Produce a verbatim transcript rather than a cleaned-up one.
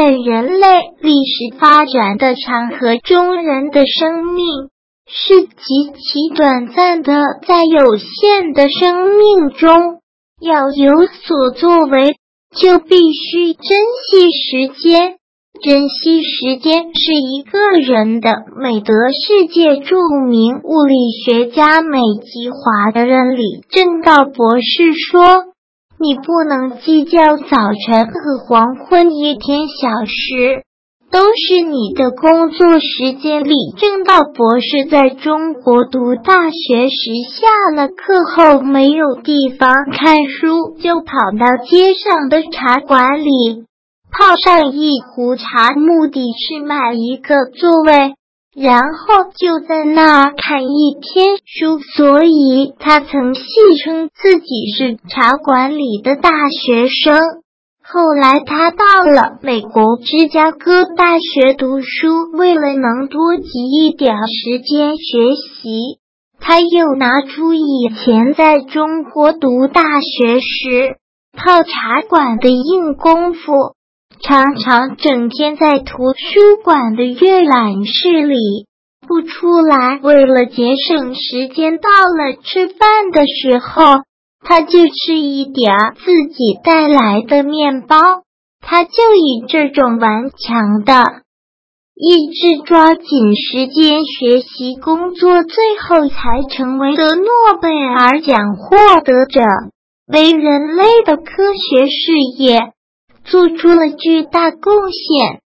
在人类历史发展的长河中，人的生命是极其短暂的，在有限的生命中要有所作为，就必须珍惜时间。珍惜时间是一个人的美德。世界著名物理学家美籍华人李政道博士说，你不能计较早晨和黄昏，一天小时都是你的工作时间。李政道博士在中国读大学时，下了课后没有地方看书，就跑到街上的茶馆里泡上一壶茶，目的是买一个座位，然后就在那儿看一天书，所以他曾戏称自己是茶馆里的大学生。后来他到了美国芝加哥大学读书，为了能多挤一点时间学习，他又拿出以前在中国读大学时泡茶馆的硬功夫，常常整天在图书馆的阅览室里不出来。为了节省时间，到了吃饭的时候，他就吃一点自己带来的面包。他就以这种顽强的意志抓紧时间学习工作，最后才成为得诺贝尔奖获得者，为人类的科学事业做出了巨大贡献。